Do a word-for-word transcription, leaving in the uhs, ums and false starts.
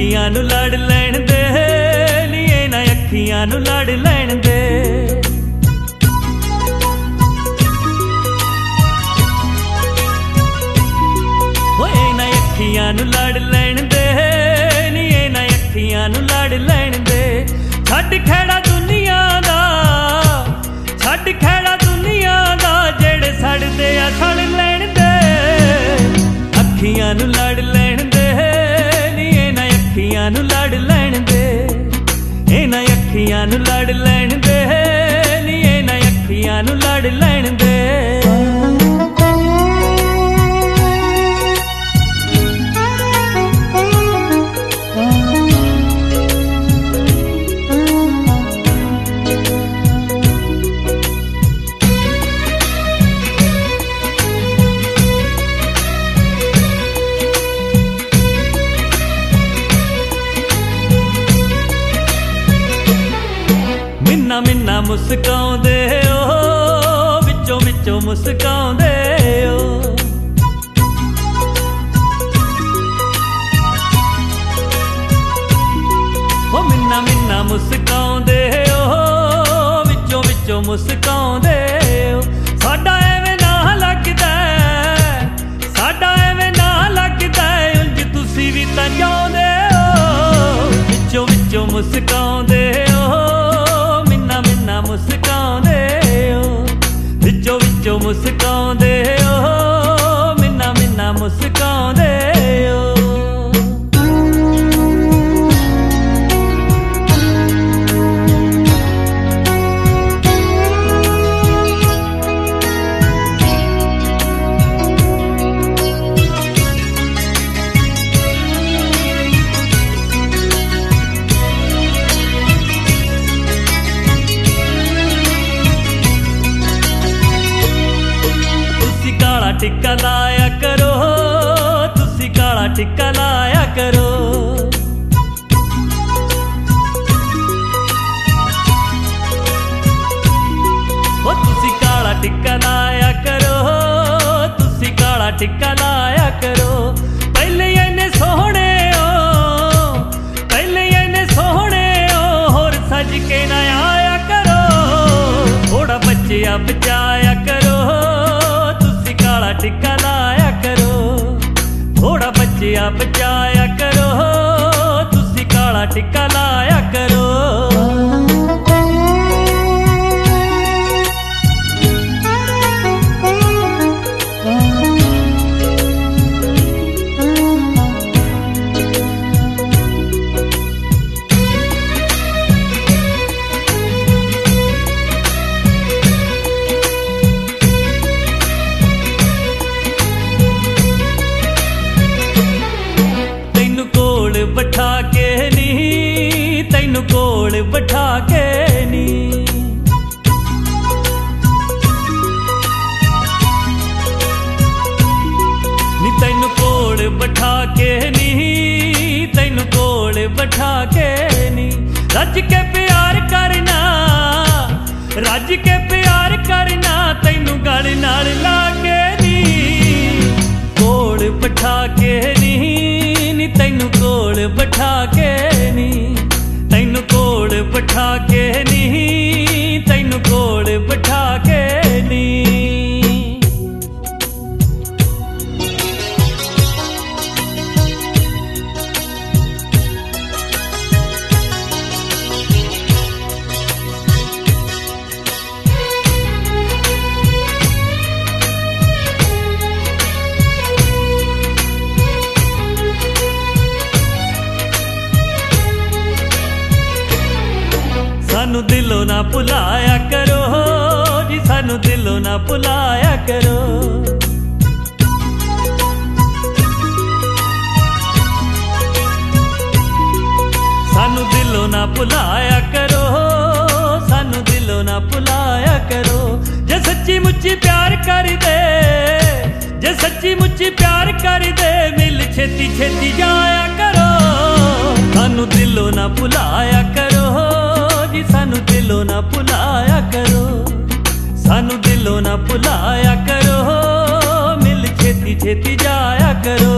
अखियां नू लड़ लैण दे नी इन्हां अखियां नू लड़ लैण दे। इन्हां अखियां नू लड़ लैण दे नी इन्हां अखियां नू लड़ लैण दे। छड्ड खैड़ा दुनिया दा छड्ड खैड़ा दुनिया दा जेड़े सड़दे आ सड़ लैण दे। अखियां नू लड़ लैण दे नी इन्हां अखियां नू लड़ लैण दे। इन्हां अखियां नू लड़ लैण दे नी इन्हां अखियां नू लड़ लैण दे। मिन्ना मिन्ना मुस्काउंदे ओ विचों विचों मुस्काउंदे ओ। ओ मिन्ना मिन्ना मुस्काउंदे ओ विचों विचों मुस्काउंदे ओ। साडा एवें ना लगदा साडा एवें ना लगदा उंज तुसी भी तां चाहुंदे ओ। विचों विचों मुस्काउंदे ओ मुस्काउंदे ओ विचों विचों मुस्काउंदे ओ मिन्ना मिन्ना मुस्काउंदे ओ। टिक्का लाया करो तुसी काला टिक्का लाया करो। ओ तुसी काला टिक्का लाया करो तुसी काला टिक्का लाया करो। पहले इन्ने सोहणे ओ पहले इन्ने सोहणे ओ होर सज के ना आया करो। थोड़ा बच्चिया बचाया करो काला टिक्का लाया करो। थोड़ा बच्चिया बचाया करो तुसी काला टिक्का लाया करो। बैठा के नी तैनू कोल बैठा के नी नी तैनू कोल बैठा के नी तैनू कोल बैठा के नी। रज के प्यार करना रज के प्यार करना तैनू गल नाल ला के नी। कोल बैठा के नी तैनू कोल बैठा के नी तैनू कोल बैठा के नी तैनू कोल बैठा के नी। सानू दिलों ना भुलाया करो जी सानू दिलों ना भुलाया करो। सानू दिलों ना भुलाया करो सानू दिलों ना भुलाया करो। जे सच्ची मुच्ची प्यार कर दे जे सच्ची मुच्ची प्यार कर दे मिल छेती छेती जाया करो। सानू दिलों ना भुलाया करो सानू दिलों ना भुलाया करो सानू दिलों ना भुलाया करो मिल छेती छेती जाया करो।